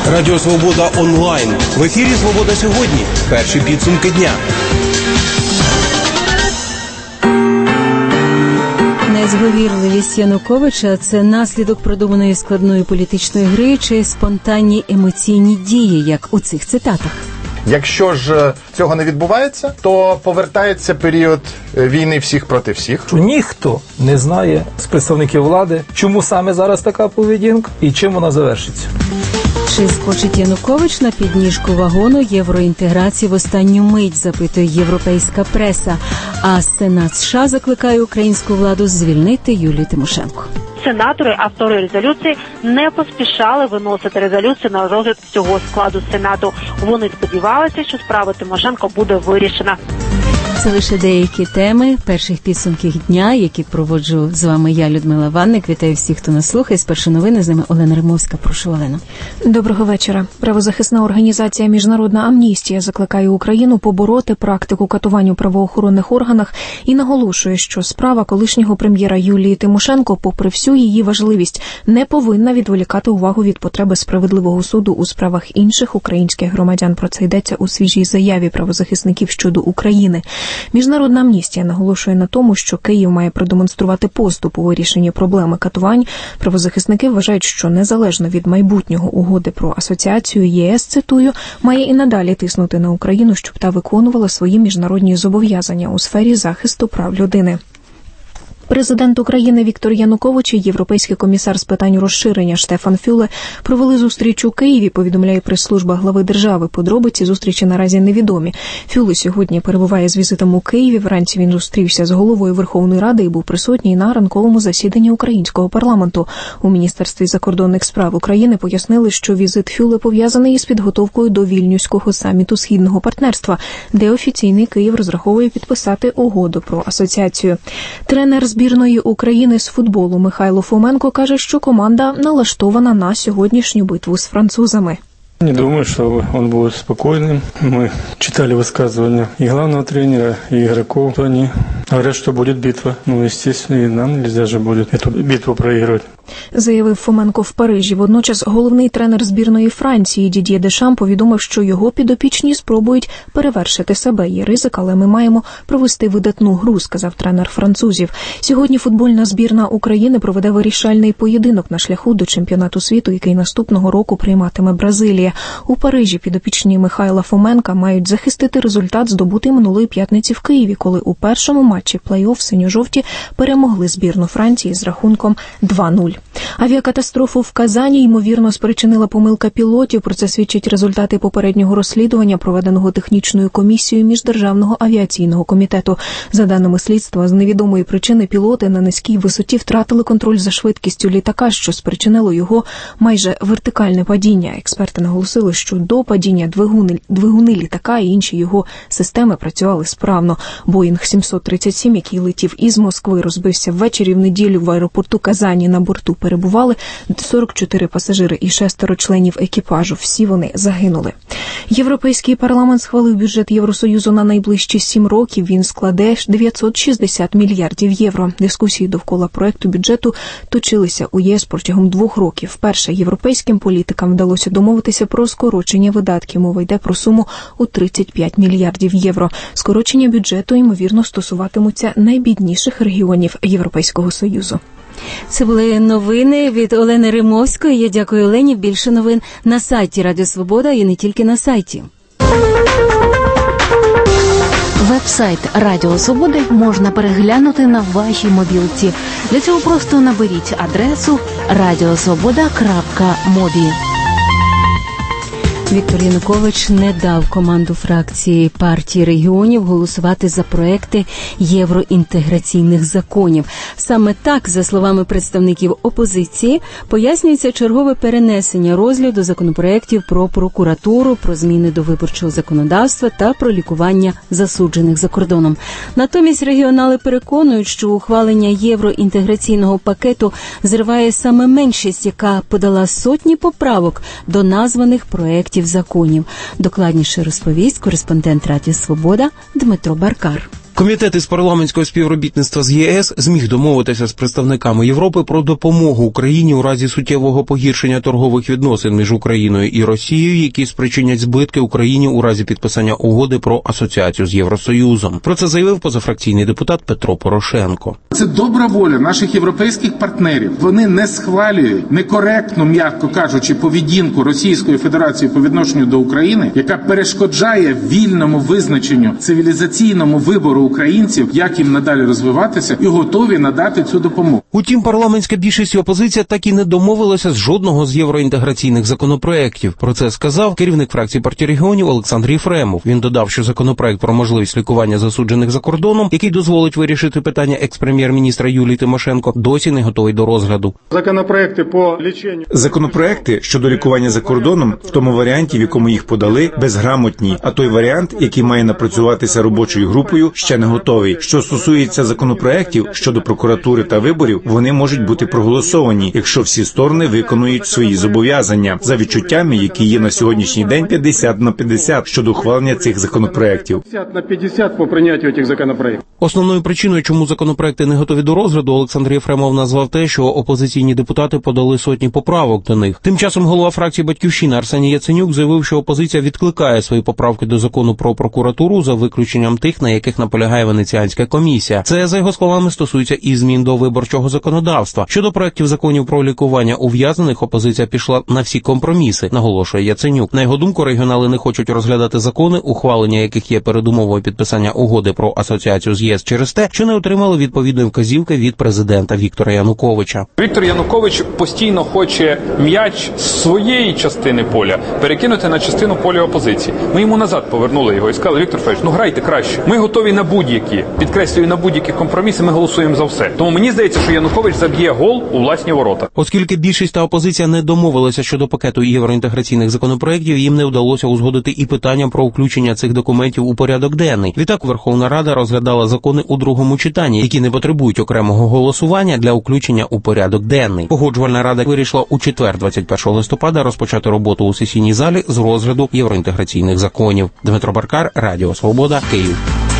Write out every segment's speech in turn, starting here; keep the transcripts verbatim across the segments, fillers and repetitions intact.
Радіо Свобода онлайн. В ефірі «Свобода сьогодні». Перші підсумки дня. Незговірливість Януковича – це наслідок продуманої складної політичної гри чи спонтанні емоційні дії, як у цих цитатах. Якщо ж цього не відбувається, то повертається період війни всіх проти всіх. Ніхто не знає з представників влади, чому саме зараз така поведінка і чим вона завершиться. Чи скочить Янукович на підніжку вагону євроінтеграції в останню мить, запитує європейська преса. А Сенат США закликає українську владу звільнити Юлію Тимошенко. Сенатори, автори резолюції, не поспішали виносити резолюцію на розгляд всього складу Сенату. Вони сподівалися, що справа Тимошенко буде вирішена. Це лише деякі теми перших підсумків дня, які проводжу з вами я, Людмила Ванник. Вітаю всіх, хто нас слухає. Спершу новини, з ними Олена Римовська. Прошу, Олена. Доброго вечора. Правозахисна організація «Міжнародна амністія» закликає Україну побороти практику катувань у правоохоронних органах і наголошує, що справа колишнього прем'єра Юлії Тимошенко, попри всю її важливість, не повинна відволікати увагу від потреби справедливого суду у справах інших українських громадян. Про це йдеться у свіжій заяві правозахисників щодо України. Міжнародна амністія наголошує на тому, що Київ має продемонструвати поступ у вирішенні проблеми катувань. Правозахисники вважають, що незалежно від майбутнього угоди про асоціацію ЄС, цитую, має і надалі тиснути на Україну, щоб та виконувала свої міжнародні зобов'язання у сфері захисту прав людини. Президент України Віктор Янукович і європейський комісар з питань розширення Штефан Фюле провели зустріч у Києві, повідомляє прес-служба глави держави. Подробиці зустрічі наразі невідомі. Фюле сьогодні перебуває з візитом у Києві. Вранці він зустрівся з головою Верховної Ради і був присутній на ранковому засіданні українського парламенту. У Міністерстві закордонних справ України пояснили, що візит Фюле пов'язаний із підготовкою до Вільнюського саміту Східного партнерства, де офіційний Київ розраховує підписати угоду про асоціацію. Тренер збірної України з футболу Михайло Фоменко каже, що команда налаштована на сьогоднішню битву з французами. Не думаю, что он будет спокойным. Мы читали высказывания и главного тренера, и игроков. Они говорят, что будет битва. Ну, естественно, и нам нельзя же будет эту битву проигрывать. Заявив Фоменко в Парижі. Водночас головний тренер збірної Франції Дід'є Дешам повідомив, що його підопічні спробують перевершити себе. Є ризик, але ми маємо провести видатну гру, сказав тренер французів. Сьогодні футбольна збірна України проведе вирішальний поєдинок на шляху до чемпіонату світу, який наступного року прийматиме Бразилія. У Парижі підопічні Михайла Фоменка мають захистити результат, здобутий минулої п'ятниці в Києві, коли у першому матчі плей-офф синьо-жовті перемогли збірну Франції з рахунком два нуль. Авіакатастрофу в Казані, ймовірно, спричинила помилка пілотів. Про це свідчать результати попереднього розслідування, проведеного технічною комісією Міждержавного авіаційного комітету. За даними слідства, з невідомої причини пілоти на низькій висоті втратили контроль за швидкістю літака, що спричинило його майже вертикальне падіння. Експерти наголосили, що до падіння двигуни, двигуни літака і інші його системи працювали справно. Боїнг сімсот тридцять сім, який летів із Москви, розбився ввечері в неділю в аеропорту Казані. На борту перебували сорок чотири пасажири і шестеро членів екіпажу. Всі вони загинули. Європейський парламент схвалив бюджет Євросоюзу на найближчі сім років. Він складе дев'ятсот шістдесят мільярдів євро. Дискусії довкола проекту бюджету точилися у ЄС протягом двох років. Вперше європейським політикам вдалося домовитися про скорочення видатків. Мова йде про суму у тридцять п'ять мільярдів євро. Скорочення бюджету, ймовірно, стосуватимуться найбідніших регіонів Європейського Союзу. Це були новини від Олени Римовської. Я дякую Олені. Більше новин на сайті Радіо Свобода і не тільки на сайті. Веб-сайт Радіо Свободи можна переглянути на вашій мобілці. Для цього просто наберіть адресу радіосвобода крапка мобі. Віктор Янукович не дав команду фракції партії регіонів голосувати за проекти євроінтеграційних законів. Саме так, за словами представників опозиції, пояснюється чергове перенесення розгляду законопроєктів про прокуратуру, про зміни до виборчого законодавства та про лікування засуджених за кордоном. Натомість регіонали переконують, що ухвалення євроінтеграційного пакету зриває саме меншість, яка подала сотні поправок до названих проєктів законів. Докладніше розповість кореспондент Радіо Свобода Дмитро Баркар. Комітет із парламентського співробітництва з ЄС зміг домовитися з представниками Європи про допомогу Україні у разі суттєвого погіршення торгових відносин між Україною і Росією, які спричинять збитки Україні у разі підписання угоди про асоціацію з Євросоюзом. Про це заявив позафракційний депутат Петро Порошенко. Це добра воля наших європейських партнерів. Вони не схвалюють некоректну, м'яко кажучи, поведінку Російської Федерації по відношенню до України, яка перешкоджає вільному визначенню, цивілізаційному вибору українців, як їм надалі розвиватися, і готові надати цю допомогу. Утім, парламентська більшість і опозиція так і не домовилася з жодного з євроінтеграційних законопроєктів. Про це сказав керівник фракції партії регіонів Олександр Єфремов. Він додав, що законопроект про можливість лікування засуджених за кордоном, який дозволить вирішити питання екс-прем'єр-міністра Юлії Тимошенко, досі не готовий до розгляду. Законопроекти по ліченню... Законопроекти щодо лікування за кордоном в тому варіанті, в якому їх подали, безграмотні, а той варіант, який має напрацюватися робочою групою, ще не готовий. Що стосується законопроектів щодо прокуратури та виборів, вони можуть бути проголосовані, якщо всі сторони виконують свої зобов'язання, за відчуттями, які є на сьогоднішній день п'ятдесят на п'ятдесят щодо ухвалення цих законопроектів. п'ятдесят на п'ятдесят по прийняттю цих законопроектів. Основною причиною, чому законопроекти не готові до розгляду, Олександр Єфремов назвав те, що опозиційні депутати подали сотні поправок до них. Тим часом голова фракції «Батьківщина» Арсеній Яценюк заявив, що опозиція відкликає свої поправки до закону про прокуратуру за виключенням тих, на яких наполягає Венеціанська комісія. Це, за його словами, стосується і змін до виборчого законодавства. Щодо проєктів законів про лікування ув'язнених, опозиція пішла на всі компроміси, наголошує Яценюк. На його думку, регіонали не хочуть розглядати закони, ухвалення яких є передумовою підписання угоди про асоціацію з ЄС через те, що не отримали відповідної вказівки від президента Віктора Януковича. Віктор Янукович постійно хоче м'яч з своєї частини поля перекинути на частину поля опозиції. Ми йому назад повернули його і сказали: Віктор Федорович, ну грайте краще. Ми готові на будь-які, підкреслюю, на будь-які компроміси, ми голосуємо за все. Тому мені здається, що Янукович заб'є гол у власні ворота. Оскільки більшість та опозиція не домовилися щодо пакету євроінтеграційних законопроєктів, їм не вдалося узгодити і питання про включення цих документів у порядок денний. Відтак Верховна Рада розглядала закони у другому читанні, які не потребують окремого голосування для включення у порядок денний. Погоджувальна рада вирішила у четвер, двадцять першого листопада, розпочати роботу у сесійній залі з розгляду євроінтеграційних законів. Дмитро Баркар, Радіо Свобода, Київ.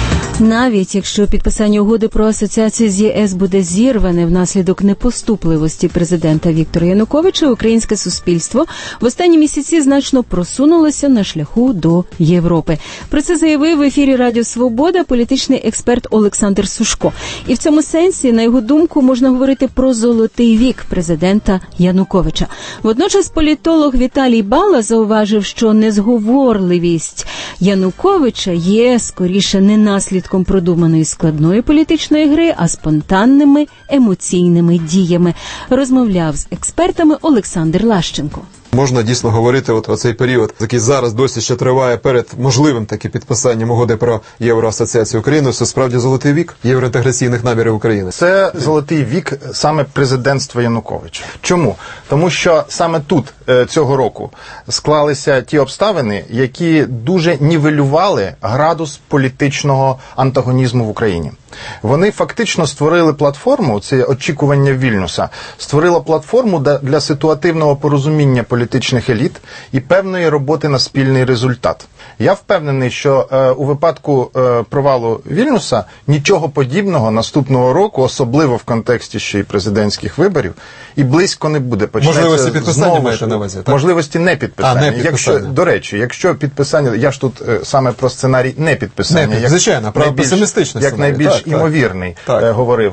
Навіть якщо підписання угоди про асоціацію з ЄС буде зірване внаслідок непоступливості президента Віктора Януковича, українське суспільство в останні місяці значно просунулося на шляху до Європи. Про це заявив в ефірі Радіо Свобода політичний експерт Олександр Сушко. І в цьому сенсі, на його думку, можна говорити про золотий вік президента Януковича. Водночас політолог Віталій Бала зауважив, що незговорливість Януковича є скоріше не наслідком продуманої складної політичної гри, а спонтанними емоційними діями. Розмовляв з експертами Олександр Лащенко. Можна дійсно говорити от про цей період, який зараз досі ще триває перед можливим таки підписанням угоди про Євроасоціацію України, це справді золотий вік євроінтеграційних намірів України. Це золотий вік саме президентства Януковича. Чому? Тому що саме тут цього року склалися ті обставини, які дуже нівелювали градус політичного антагонізму в Україні. Вони фактично створили платформу, це очікування Вільнюса, створила платформу для ситуативного порозуміння політичних еліт і певної роботи на спільний результат. Я впевнений, що е, у випадку е, провалу Вільнюса нічого подібного наступного року, особливо в контексті ще й президентських виборів, і близько не буде. Почнеться можливості підписання знову, маєте на увазі, так? Можливості не підписання. А, не підписання. Якщо, до речі, якщо підписання, я ж тут е, саме про сценарій не підписання, не, як, звичайно, про песимістичний як сценарій, найбільш так, імовірний, так. Е, говорив.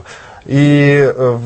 І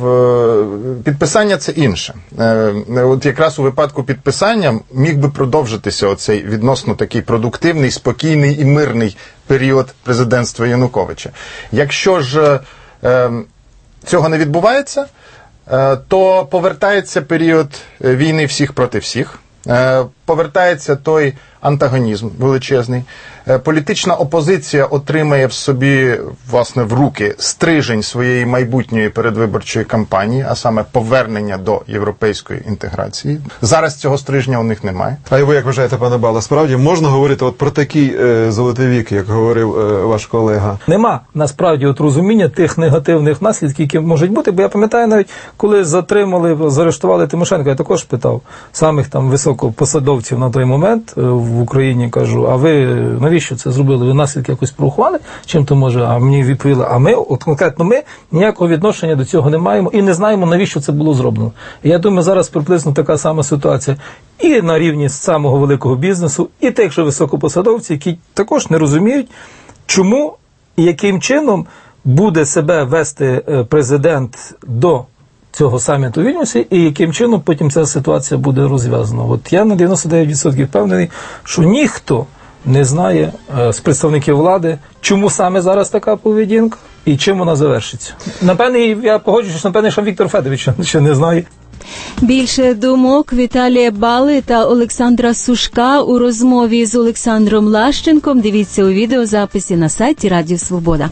в підписання це інше. От якраз у випадку підписання міг би продовжитися оцей відносно такий продуктивний, спокійний і мирний період президентства Януковича. Якщо ж е, цього не відбувається, е, то повертається період війни всіх проти всіх, е, повертається той антагонізм величезний. Політична опозиція отримає в собі, власне, в руки стрижень своєї майбутньої передвиборчої кампанії, а саме повернення до європейської інтеграції. Зараз цього стрижня у них немає. А і ви як вважаєте, пане Бала, справді можна говорити от про такий е, золотий вік, як говорив е, ваш колега? Нема, насправді, от розуміння тих негативних наслідків, які можуть бути, бо я пам'ятаю навіть, коли затримали, заарештували Тимошенко, я також питав самих там високопосадовців високопосадовців на той момент в Україні, кажу, а ви навіщо це зробили? Ви наслідки якось порахували? Чим то може? А мені відповіли, а ми, от конкретно ми, ніякого відношення до цього не маємо і не знаємо, навіщо це було зроблено. І я думаю, зараз приблизно така сама ситуація і на рівні самого великого бізнесу, і тих же високопосадовців, які також не розуміють, чому і яким чином буде себе вести президент до цього саміту у Вільнюсі, і яким чином потім ця ситуація буде розв'язана. От я на дев'яносто дев'ять відсотків впевнений, що ніхто не знає е, з представників влади, чому саме зараз така поведінка і чим вона завершиться. Напевне, я погоджуюся, що напевне, що Віктор Федорович ще не знає. Більше думок Віталія Бали та Олександра Сушка у розмові з Олександром Лащенком дивіться у відеозаписі на сайті Радіо Свобода.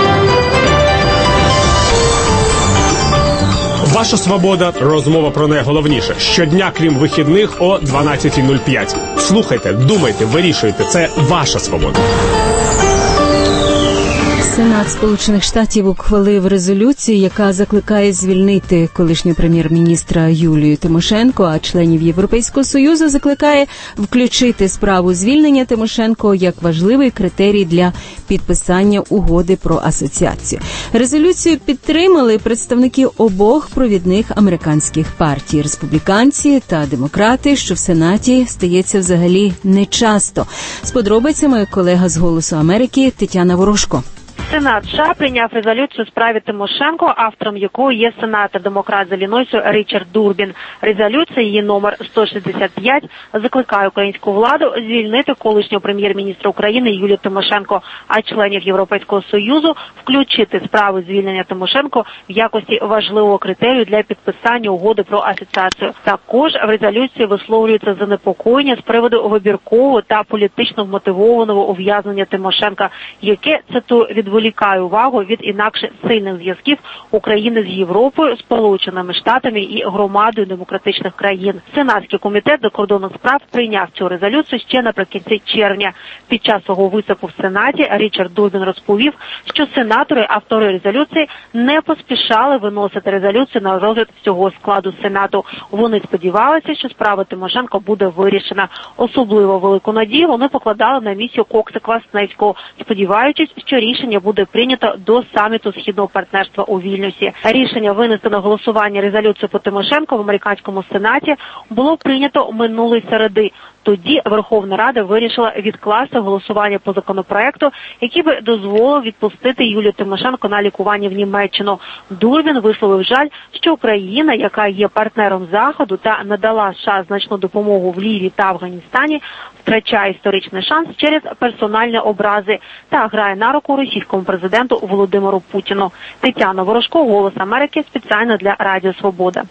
Ваша свобода. Розмова про найголовніше. Щодня, крім вихідних, о дванадцята нуль п'ять. Слухайте, думайте, вирішуйте. Це ваша свобода. Сенат Сполучених Штатів ухвалив резолюцію, яка закликає звільнити колишнього прем'єр-міністра Юлію Тимошенко, а членів Європейського Союзу закликає включити справу звільнення Тимошенко як важливий критерій для підписання угоди про асоціацію. Резолюцію підтримали представники обох провідних американських партій – республіканці та демократи, що в Сенаті стається взагалі нечасто. З подробицями колега з «Голосу Америки» Тетяна Ворожко. Сенат США прийняв резолюцію у справі Тимошенко, автором якої є сенатор-демократ з Іллінойсу Річард Дурбін. Резолюція, її номер сто шістдесят п'ять, закликає українську владу звільнити колишнього прем'єр-міністра України Юлію Тимошенко, а членів Європейського Союзу включити справу звільнення Тимошенко в якості важливого критерію для підписання угоди про асоціацію. Також в резолюції висловлюється занепокоєння з приводу вибіркового та політично вмотивованого ув'язнення Тимошенка, яке, цитую, відволікає увагу від інакше сильних зв'язків України з Європою, Сполученими Штатами і громадою демократичних країн. Сенатський комітет закордонних справ прийняв цю резолюцію ще наприкінці червня. Під час свого виступу в Сенаті Річард Дурбін розповів, що сенатори, автори резолюції, не поспішали виносити резолюцію на розгляд всього складу Сенату. Вони сподівалися, що справа Тимошенко буде вирішена. Особливо велику надію вони покладали на місію Кокса-Квасневського, сподіваючись, що рішення буде прийнято до саміту Східного партнерства у Вільнюсі. Рішення винести на голосування резолюцію по Тимошенко в американському Сенаті було прийнято минулої середи. Тоді Верховна Рада вирішила відкласти голосування по законопроекту, який би дозволив відпустити Юлію Тимошенко на лікування в Німеччину. Дурбін висловив жаль, що Україна, яка є партнером Заходу та надала США значну допомогу в Лівії та Афганістані, втрачає історичний шанс через персональні образи та грає на руку російському президенту Володимиру Путіну. Тетяна Ворожко, «Голос Америки», спеціально для Радіо Свобода.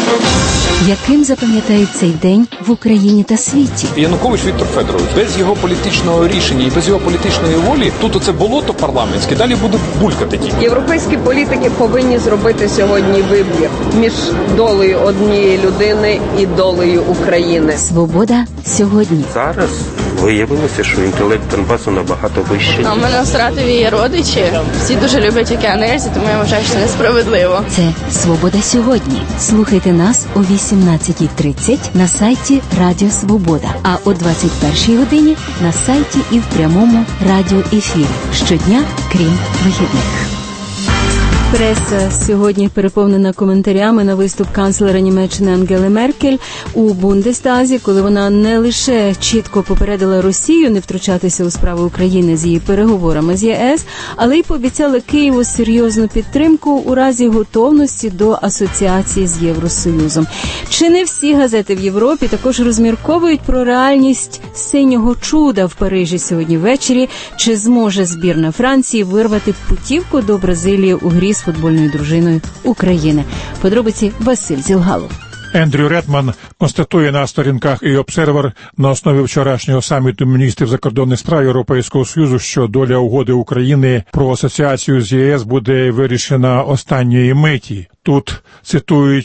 Яким запам'ятають цей день в Україні та світі? Янукович Віктор Федорович, без його політичного рішення і без його політичної волі, тут оце болото парламентське, далі буде булькати тільки. Європейські політики повинні зробити сьогодні вибір між долею однієї людини і долею України. Свобода сьогодні. Зараз виявилося, що інтелект Донбасу набагато вищий. А у мене в Саратові є родичі. Всі дуже люблять океанерзі, тому я вважаю, що це несправедливо. Це «Свобода сьогодні». Слухайте нас о вісімнадцята тридцять на сайті Радіо Свобода, а о двадцять першій годині на сайті і в прямому радіоефірі. Щодня, крім вихідних. Преса сьогодні переповнена коментарями на виступ канцлера Німеччини Ангели Меркель у Бундестазі, коли вона не лише чітко попередила Росію не втручатися у справи України з її переговорами з ЄС, але й пообіцяла Києву серйозну підтримку у разі готовності до асоціації з Євросоюзом. Чи не всі газети в Європі також розмірковують про реальність синього чуда в Парижі сьогодні ввечері? Чи зможе збірна Франції вирвати путівку до Бразилії у грі з футбольною дружиною України? Подробиці Василь Зілгалов. Ендрю Редман констатує на сторінках і «Обсервер» на основі вчорашнього саміту міністрів закордонних справ Європейського Союзу, що доля угоди України про асоціацію з ЄС буде вирішена останньої миті. Тут цитують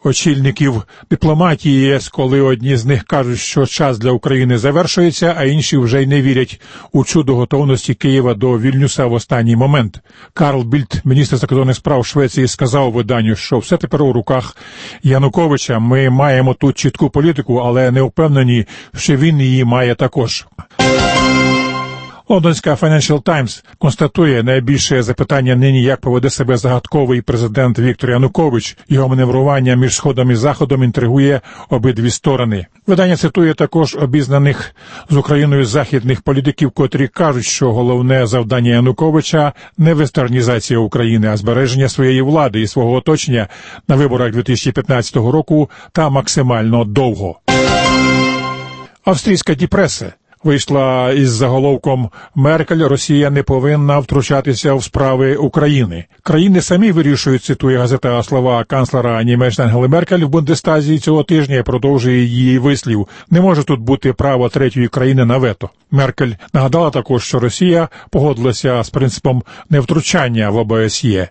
очільників дипломатії ЄС, коли одні з них кажуть, що час для України завершується, а інші вже й не вірять у чудо готовності Києва до Вільнюса в останній момент. Карл Більд, міністр закордонних справ Швеції, сказав виданню, що все тепер у руках Януковича. Ми маємо тут чітку політику, але не впевнені, що він її має також. Лондонська Financial Times констатує, найбільше запитання нині, як поведе себе загадковий президент Віктор Янукович. Його маневрування між Сходом і Заходом інтригує обидві сторони. Видання цитує також обізнаних з Україною західних політиків, котрі кажуть, що головне завдання Януковича – не вестернізація України, а збереження своєї влади і свого оточення на виборах дві тисячі п'ятнадцятого року та максимально довго. Австрійська Die Presse вийшла із заголовком «Меркель, Росія не повинна втручатися в справи України». Країни самі вирішують, цитує газета, слова канцлера Німеччини Ангели Меркель в Бундестазі цього тижня і продовжує її вислів. Не може тут бути право третьої країни на вето. Меркель нагадала також, що Росія погодилася з принципом невтручання в ОБСЄ.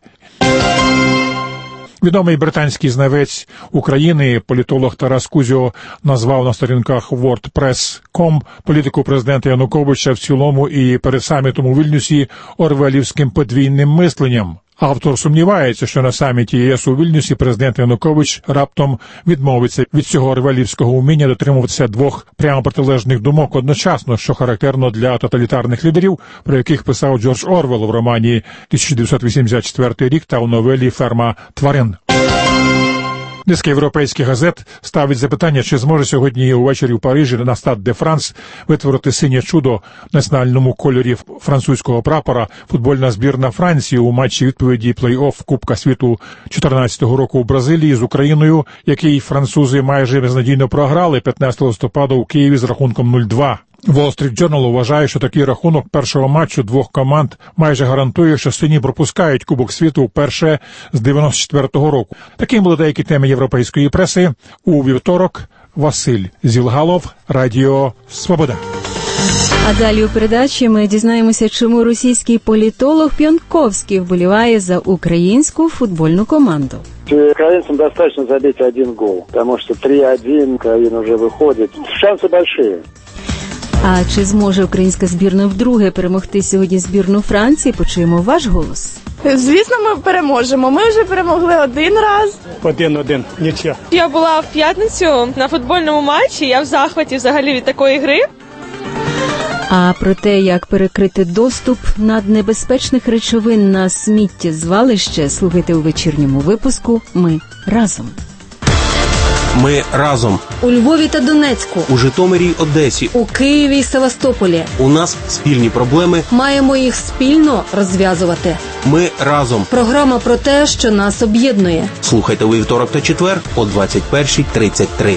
Відомий британський знавець України, політолог Тарас Кузьо, назвав на сторінках ворд прес крапка ком політику президента Януковича в цілому і перед самітом у Вільнюсі орвелівським подвійним мисленням. Автор сумнівається, що на саміті ЄС у Вільнюсі президент Янукович раптом відмовиться від цього орвелівського уміння дотримуватися двох прямо протилежних думок одночасно, що характерно для тоталітарних лідерів, про яких писав Джордж Орвел в романі тисяча дев'ятсот вісімдесят четвертий рік та у новелі «Ферма тварин». Низка європейських газет ставить запитання, чи зможе сьогодні увечері у Парижі на Стад де Франс витворити синє чудо в національному кольорі французького прапора футбольна збірна Франції у матчі відповіді плей-офф Кубка світу чотирнадцятого року у Бразилії з Україною, який французи майже безнадійно програли п'ятнадцятого листопада у Києві з рахунком нуль два. Wall Street Journal вважає, що такий рахунок першого матчу двох команд майже гарантує, що сині пропускають Кубок світу вперше з дев'яносто четвертого року. Таким були деякі теми європейської преси. У вівторок Василь Зілгалов, Радіо Свобода. А далі у передачі ми дізнаємося, чому російський політолог Пьонтковський вболіває за українську футбольну команду. Украинцам достаточно забить один гол, потому что три один, Украина уже выходит. Шансы большие. А чи зможе українська збірна вдруге перемогти сьогодні збірну Франції? Почуємо ваш голос. Звісно, ми переможемо. Ми вже перемогли один раз. Один-один, нічия. Я була в п'ятницю на футбольному матчі, я в захваті взагалі від такої гри. А про те, як перекрити доступ наднебезпечних речовин на сміттєзвалище, слухайте у вечірньому випуску «Ми разом». Ми разом. У Львові та Донецьку. У Житомирі й Одесі. У Києві й Севастополі. У нас спільні проблеми. Маємо їх спільно розв'язувати. Ми разом. Програма про те, що нас об'єднує. Слухайте у вівторок та четвер о двадцять перша тридцять три.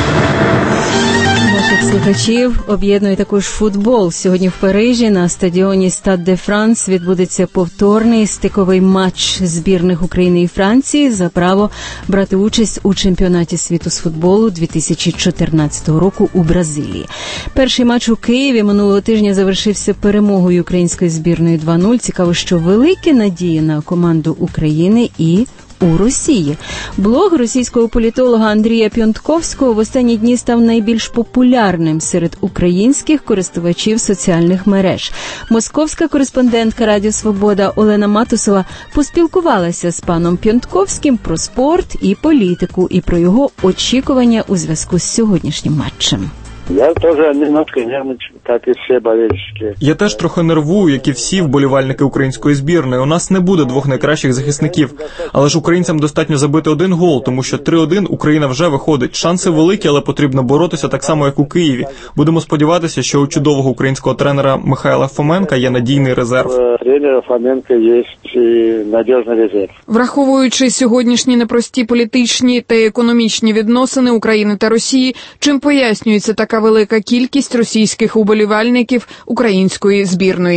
Наших слухачів об'єднує також футбол. Сьогодні в Парижі на стадіоні Стад де Франс відбудеться повторний стиковий матч збірних України і Франції за право брати участь у чемпіонаті світу з футболу дві тисячі чотирнадцятого року у Бразилії. Перший матч у Києві минулого тижня завершився перемогою української збірної два нуль. Цікаво, що великі надії на команду України і у Росії. Блог російського політолога Андрія Пьонтковського в останні дні став найбільш популярним серед українських користувачів соціальних мереж. Московська кореспондентка Радіо Свобода Олена Матусова поспілкувалася з паном Пьонтковським про спорт і політику, і про його очікування у зв'язку з сьогоднішнім матчем. Я тоже немножко нервничаю, как и все болельщики. Я теж трохи нервую, як і всі вболівальники української збірної. У нас не буде двох найкращих захисників, але ж українцям достатньо забити один гол, тому що три один Україна вже виходить. Шанси великі, але потрібно боротися так само, як у Києві. Будемо сподіватися, що у чудового українського тренера Михайла Фоменка є надійний резерв. У тренера Фоменка є надійний резерв. Враховуючи сьогоднішні непрості політичні та економічні відносини України та Росії, чим пояснюється така велика кількість російських уболівальників української збірної?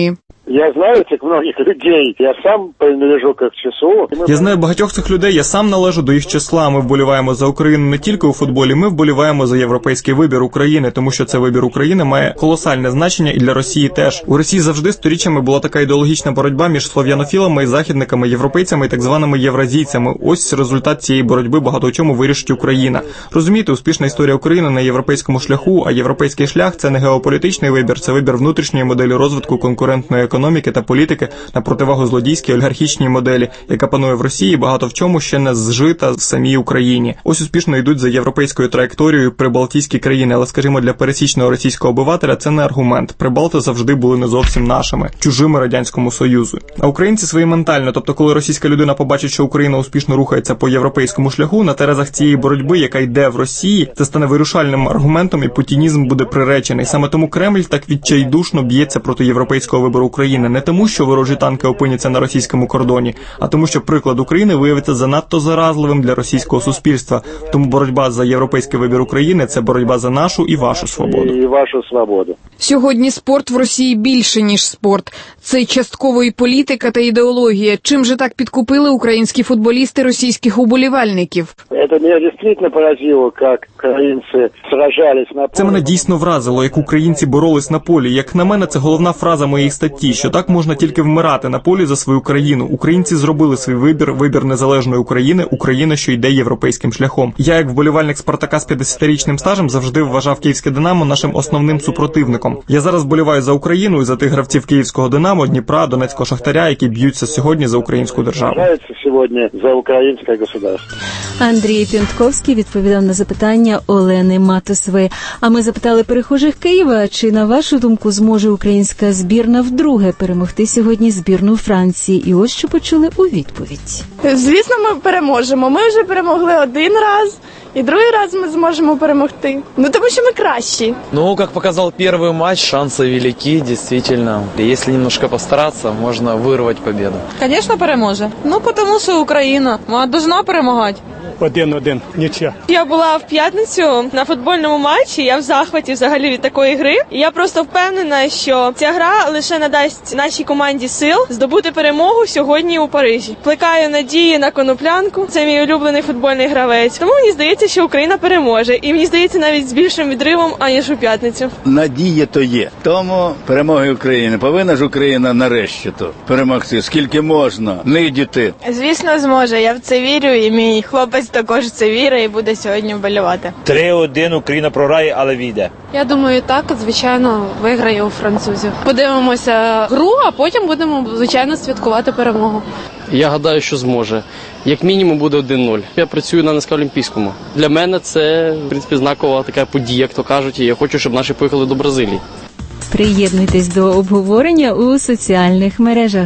Я знаю этих многих людей. Я сам принадлежу к их числу. Я знаю багатьох цих людей, я сам належу до їх числа. Ми вболіваємо за Україну не тільки у футболі, ми вболіваємо за європейський вибір України, тому що цей вибір України має колосальне значення і для Росії теж. У Росії завжди сторіччями була така ідеологічна боротьба між слов'янофілами і західниками, європейцями і так званими євразійцями. Ось результат цієї боротьби багато у чому вирішить Україна. Розумієте, успішна історія України на європейському шляху, а європейський шлях – це не геополітичний вибір, це вибір внутрішньої моделі розвитку конкурентної економіки та політики на противагу злодійській олігархічній моделі, яка панує в Росії, багато в чому ще не зжита в самій Україні. Ось успішно йдуть за європейською траєкторією прибалтійські країни, але, скажімо, для пересічного російського обивателя це не аргумент. Прибалти завжди були не зовсім нашими, чужими Радянському Союзу. А українці свої ментально, тобто коли російська людина побачить, що Україна успішно рухається по європейському шляху, на терезах цієї боротьби, яка йде в Росії, це стане вирішальним аргументом і путінізм буде приречений. Саме тому Кремль так відчайдушно б'ється проти європейського вибору України. Не тому, що ворожі танки опиняться на російському кордоні, а тому, що приклад України виявиться занадто заразливим для російського суспільства. Тому боротьба за європейський вибір України – це боротьба за нашу і вашу свободу. І вашу свободу. Сьогодні спорт в Росії більше, ніж спорт. Це частково і політика та ідеологія. Чим же так підкупили українські футболісти російських уболівальників? Це мене дійсно поразило, як українці сражались на полі. Це мене дійсно вразило, як українці боролись на полі. Як на мене, це головна фраза моєї статті, що так можна тільки вмирати на полі за свою країну. Українці зробили свій вибір, вибір незалежної України, Україна, що йде європейським шляхом. Я, як вболівальник Спартака з п'ятдесятирічним стажем, завжди вважав київське Динамо нашим основним супротивником. Я зараз вболіваю за Україну і за тих гравців київського Динамо, Дніпра, Донецького Шахтаря, які б'ються сьогодні за українську державу. Сьогодні за українське государство. Андрій П'янтковський відповідав на запитання Олени Матусової. А ми запитали перехожих Києва, чи, на вашу думку, зможе українська збірна вдруге перемогти сьогодні збірну Франції. І ось що почули у відповідь. Звісно, ми переможемо. Ми вже перемогли один раз. І другий раз ми зможемо перемогти. Ну, тому що ми кращі. Ну, як показав перший матч, шанси великі, дійсно. Якщо немножко постаратися, можна вирвати победу. Звісно, переможе. Ну, тому що Україна. Вона повинна перемагати. Один-один, нічия. Я була в п'ятницю на футбольному матчі, я в захваті взагалі від такої гри. І я просто впевнена, що ця гра лише надасть нашій команді сил здобути перемогу сьогодні у Парижі. Плекаю надії на Коноплянку, це мій улюблений футбольний гравець. Тому мені здається, що Україна переможе. І мені здається, навіть з більшим відривом, аніж у п'ятницю. Надія то є. Тому перемоги України. Повинна ж Україна нарешті то перемогти. Скільки можна. Нидіти. Звісно, зможе. Я в це вірю, і мій хлопець також в це вірить і буде сьогодні вболівати. три-один Україна програє, але війде. Я думаю, так, звичайно, виграє у французів. Подивимося гру, а потім будемо, звичайно, святкувати перемогу. Я гадаю, що зможе. Як мінімум буде один-нуль. Я працюю на НСК Олімпійському. Для мене це, в принципі, знакова така подія, як то кажуть, і я хочу, щоб наші поїхали до Бразилії. Приєднуйтесь до обговорення у соціальних мережах.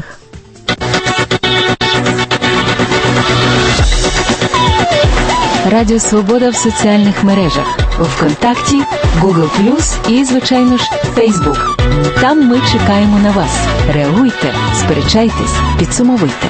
Радіо Свобода в соціальних мережах. ВКонтакті, Google плюс і, звичайно ж, Фейсбук. Там ми чекаємо на вас. Реагуйте, сперечайтесь, підсумовуйте.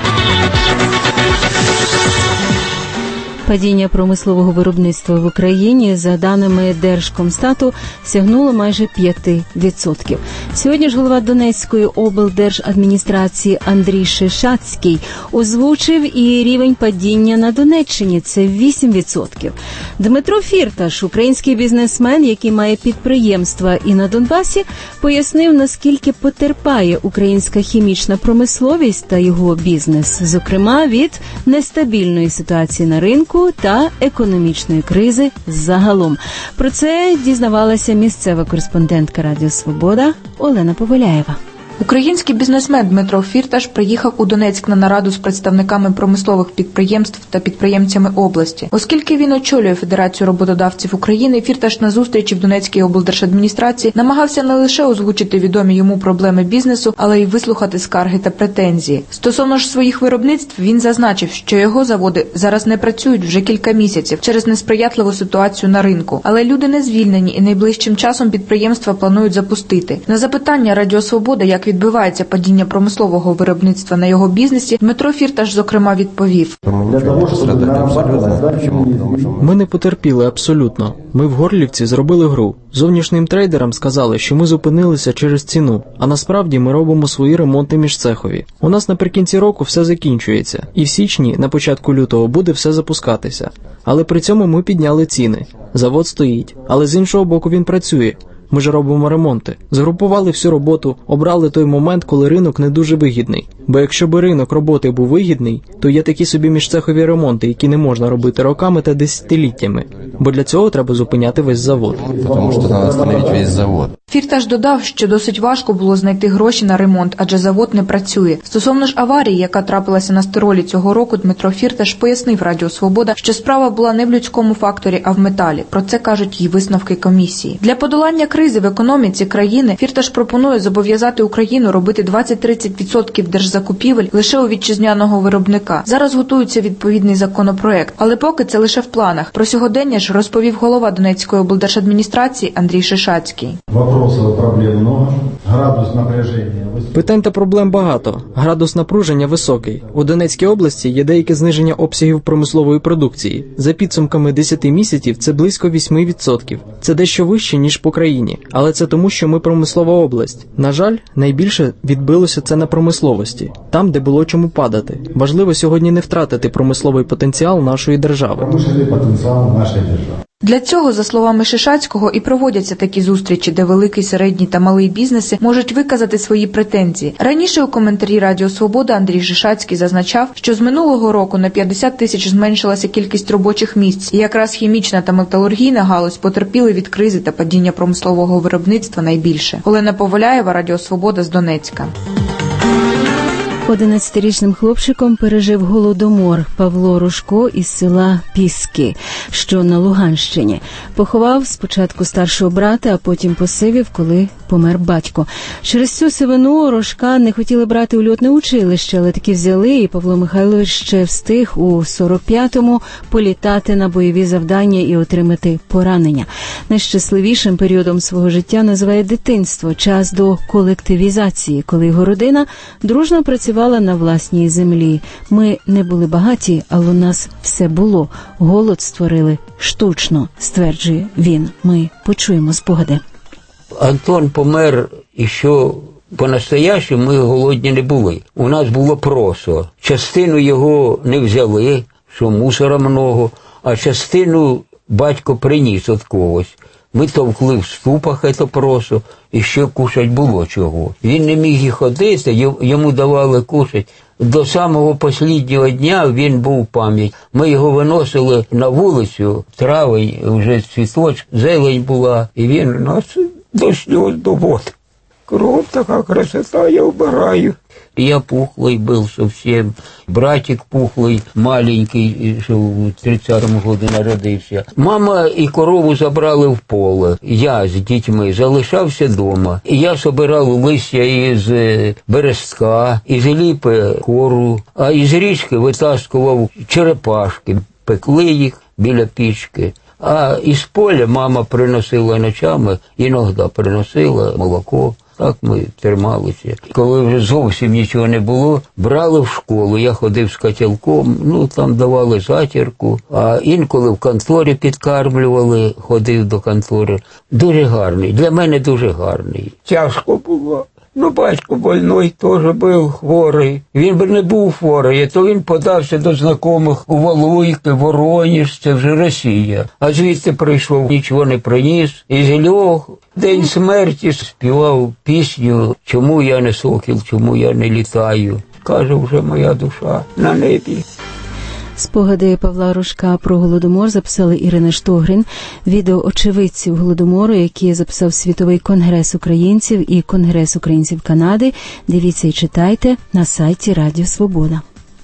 Падіння промислового виробництва в Україні, за даними Держкомстату, сягнуло майже п'ять відсотків. Сьогодні ж голова Донецької облдержадміністрації Андрій Шишацький озвучив і рівень падіння на Донеччині – це вісім відсотків. Дмитро Фірташ, український бізнесмен, який має підприємства і на Донбасі, пояснив, наскільки потерпає українська хімічна промисловість та його бізнес, зокрема від нестабільної ситуації на ринку та економічної кризи загалом. Про це дізнавалася місцева кореспондентка Радіо Свобода Олена Поваляєва. Український бізнесмен Дмитро Фірташ приїхав у Донецьк на нараду з представниками промислових підприємств та підприємцями області. Оскільки він очолює Федерацію роботодавців України, Фірташ на зустрічі в Донецькій облдержадміністрації намагався не лише озвучити відомі йому проблеми бізнесу, але й вислухати скарги та претензії. Стосовно ж своїх виробництв, він зазначив, що його заводи зараз не працюють вже кілька місяців через несприятливу ситуацію на ринку. Але люди не звільнені і найближчим часом підприємства планують запустити. На запитання Радіо Свобода, як як відбувається падіння промислового виробництва на його бізнесі, Дмитро Фірташ, зокрема, відповів. Ми не потерпіли абсолютно. Ми в Горлівці зробили гру. Зовнішнім трейдерам сказали, що ми зупинилися через ціну, а насправді ми робимо свої ремонти міжцехові. У нас наприкінці року все закінчується, і в січні, на початку лютого, буде все запускатися. Але при цьому ми підняли ціни. Завод стоїть, але з іншого боку він працює. Ми ж робимо ремонти. Згрупували всю роботу, обрали той момент, коли ринок не дуже вигідний. Бо якщо би ринок роботи був вигідний, то є такі собі міжцехові ремонти, які не можна робити роками та десятиліттями. Бо для цього треба зупиняти весь завод. Тому що треба зупинити весь завод. Фірташ додав, що досить важко було знайти гроші на ремонт, адже завод не працює. Стосовно ж аварії, яка трапилася на Стиролі цього року, Дмитро Фірташ пояснив Радіо Свобода, що справа була не в людському факторі, а в металі. Про це кажуть її висновки комісії. Для подолання кризи в економіці країни Фірташ пропонує зобов'язати Україну робити двадцять-тридцять відсотків держзакупівель лише у вітчизняного виробника. Зараз готується відповідний законопроект, але поки це лише в планах. Про сьогодення ж розповів голова Донецької облдержадміністрації Андрій Шишацький. Вопросов, проблем много. Градус напряження високий. Питань та проблем багато. Градус напруження високий. У Донецькій області є деяке зниження обсягів промислової продукції. За підсумками десяти місяців це близько вісім відсотків. Це дещо вище, ніж по країні. Але це тому, що ми промислова область. На жаль, найбільше відбилося це на промисловості. Там, де було чому падати. Важливо сьогодні не втратити промисловий потенціал нашої держави. Промисловий потенціал нашої держави. Для цього, за словами Шишацького, і проводяться такі зустрічі, де великий, середній та малий бізнеси можуть виказати свої претензії. Раніше у коментарі Радіо Свобода Андрій Шишацький зазначав, що з минулого року на п'ятдесят тисяч зменшилася кількість робочих місць, і якраз хімічна та металургійна галузь потерпіли від кризи та падіння промислового виробництва найбільше. Олена Поволяєва, Радіо Свобода з Донецька. одинадцятирічним хлопчиком пережив голодомор Павло Рожко із села Піски, що на Луганщині. Поховав спочатку старшого брата, а потім посивів, коли помер батько. Через цю сивину Рожка не хотіли брати у льотне училище, але таки взяли, і Павло Михайлович ще встиг у сорок п'ятому політати на бойові завдання і отримати поранення. Найщасливішим періодом свого життя називає дитинство, час до колективізації, коли його родина дружно працювала на власній землі. Ми не були багаті, але у нас все було. Голод створили штучно, стверджує він. Ми почуємо спогади. Антон помер, і що по-настоящему ми голодні не були. У нас було просо. Частину його не взяли, що мусора много, а частину батько приніс від когось. Ми товкли в ступах це просо, і ще кушать було чого. Він не міг і ходити, йому давали кушать. До самого останнього дня він був пам'ять. Ми його виносили на вулицю, травень, вже цвіточок, зелень була, і він у нас до сльоз довод. Кров така красота, я вбираю. Я пухлый был совсем, братик пухлый, маленький, що в тридцятому году народився. Мама і корову забрали в поле. Я з дітьми залишався вдома. Я собирав листя із берестка, із ліпи кору, а із річки витаскував черепашки, пекли їх біля пічки. А із поля мама приносила ночами, іноді приносила молоко. Так ми трималися. Коли вже зовсім нічого не було, брали в школу. Я ходив з котелком, ну там давали затірку, а інколи в конторі підкармлювали, ходив до контори. Дуже гарний, для мене дуже гарний. Тяжко було. Ну, батько больной теж був хворий. Він би не був хворий, то він подався до знайомих у Валуйки, Вороніж, це вже Росія. А звідти прийшов, нічого не приніс. І зльох, день смерті співав пісню «Чому я не сокіл, чому я не літаю». Каже вже моя душа на небі. Спогади Павла Рожка про Голодомор записали Ірина Штогрин, відео очевидців Голодомору, які записав Світовий конгрес українців і Конгрес українців Канади. Дивіться і читайте на сайті Радіо Свобода.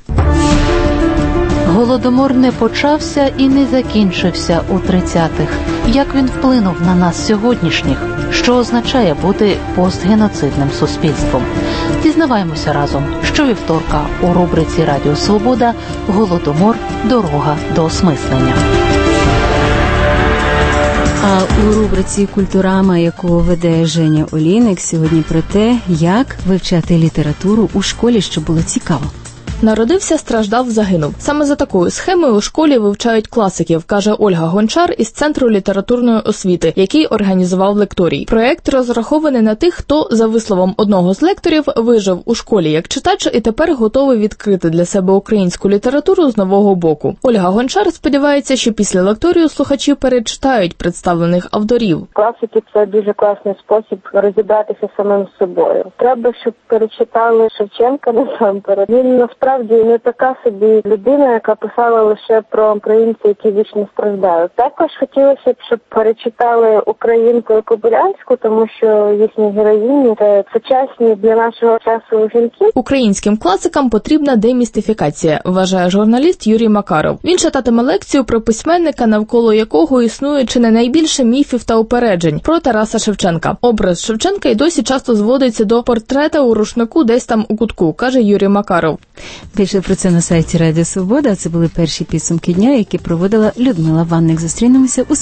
Голодомор не почався і не закінчився у тридцятих. Як він вплинув на нас сьогоднішніх? Що означає бути постгеноцидним суспільством? Дізнаваємося разом щовівторка у рубриці «Радіо Свобода» «Голодомор. Дорога до осмислення». А у рубриці «Культурама», яку веде Женя Олійник, сьогодні про те, як вивчати літературу у школі, щоб було цікаво. Народився, страждав, загинув. Саме за такою схемою у школі вивчають класиків, каже Ольга Гончар із Центру літературної освіти, який організував лекторій. Проєкт розрахований на тих, хто, за висловом одного з лекторів, вижив у школі як читач і тепер готовий відкрити для себе українську літературу з нового боку. Ольга Гончар сподівається, що після лекторію слухачі перечитають представлених авторів. Класики – це дуже класний спосіб розібратися самим з собою. Треба, щоб перечитали Шевченка насамперед. Він насправді Насправді не така собі людина, яка писала лише про українців, які вічно страждають. Також хотілося б, щоб перечитали українку і Кобилянську, тому що їхні героїні – це сучасні для нашого часу жінки. Українським класикам потрібна демістифікація, вважає журналіст Юрій Макаров. Він читатиме лекцію про письменника, навколо якого існує чи не найбільше міфів та упереджень, про Тараса Шевченка. Образ Шевченка й досі часто зводиться до портрета у рушнику десь там у кутку, каже Юрій Макаров. Більше про це на сайті Радіо Свобода. Це були перші підсумки дня, які проводила Людмила Ванник. Зустрінемося у